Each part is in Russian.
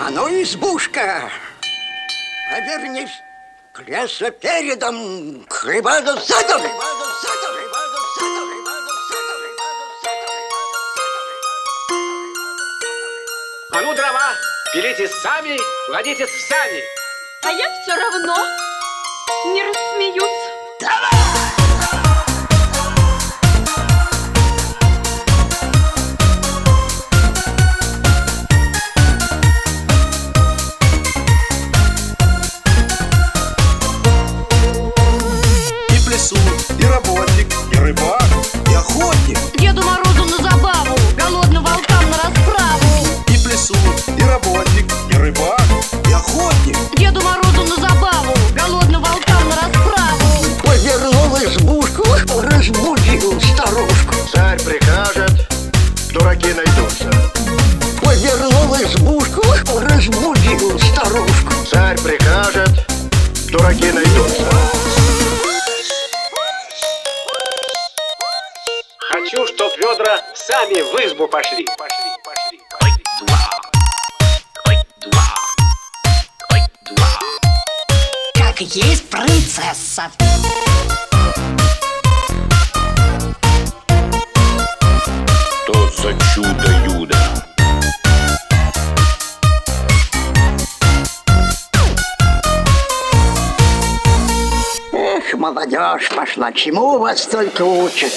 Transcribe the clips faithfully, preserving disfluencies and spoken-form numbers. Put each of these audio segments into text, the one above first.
А ну, избушка, повернись к лесу передом, к рыбаду задом. А ну, дрова, пилите сами, кладите в сани. А я все равно не рассмеюсь. Давай! И работник, и рыбак, и охотник. Деду Морозу на забаву, голодным волкам на расправу. И плясу, и работник, и рыбак, и охотник. Деду Морозу на забаву, голодным волкам на расправу. Повернул избушку, разбудил старушку. Царь прикажет, дураки найдутся. Повернул избушку, разбудил старушку. Царь прикажет, дураки найдутся. Хочу, чтоб ведра сами в избу пошли. Пошли, пошли, пошли. Как есть принцесса. Что за чудо-юдо? Эх, молодежь пошла, чему вас только учат?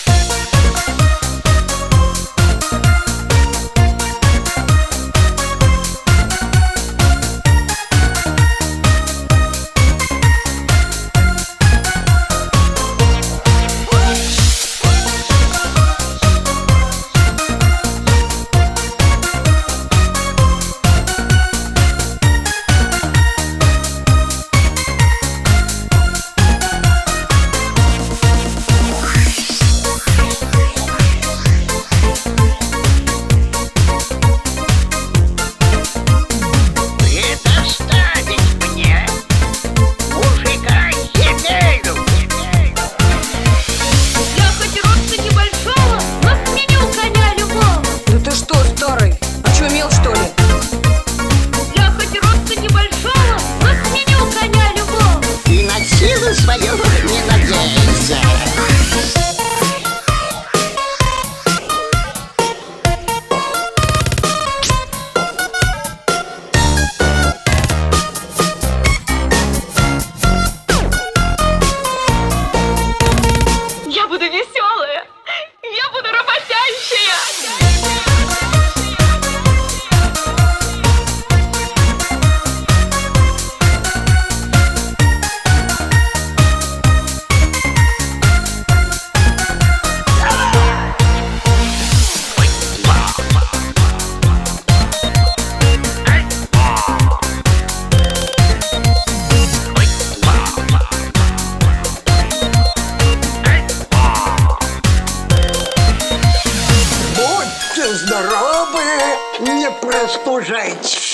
Свое не надеется. Я буду веселая, я буду работящая. Здоровы, не простужайтесь.